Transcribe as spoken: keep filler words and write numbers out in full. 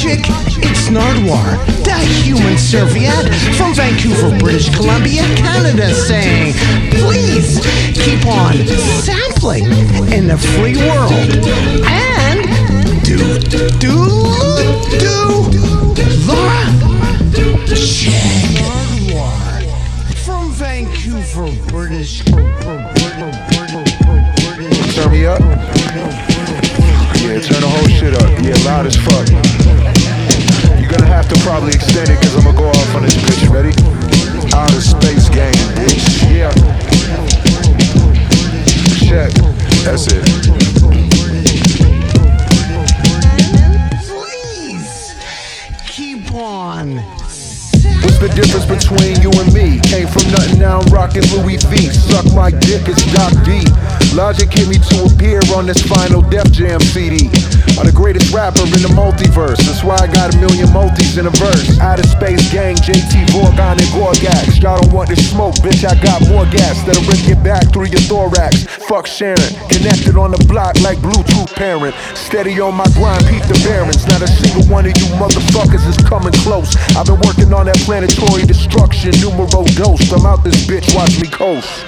Logic, it's Nardwuar, the human serviette from Vancouver, British Columbia, Canada, saying, please keep on sampling in the free world and do, do, do the check. From Vancouver, British, Turn me up? Yeah, turn the whole shit up. Yeah, loud as fuck. You're gonna have to probably extend it, cause I'm gonna go off on this bitch. Ready? Outer space game, bitch. Yeah. Check. That's it. Please keep on. What's the difference between you and me? Came from nothing, now I'm rocking Louis V. Suck my dick, it's Doc D. Logic hit me to appear on this final Def Jam C D. I'm the greatest rapper in the multiverse. That's why I got a million multis in a verse. Outer space gang, J T, Vorgon, and Gorgax. Y'all don't want this smoke, bitch, I got more gas that'll rip your back through your thorax. Fuck sharing, connected on the block like Bluetooth parent. Steady on my grind, peep the barons. Not a single one of you motherfuckers is coming close. I've been working on that planetary destruction, numero dos. I'm out this bitch, watch me coast.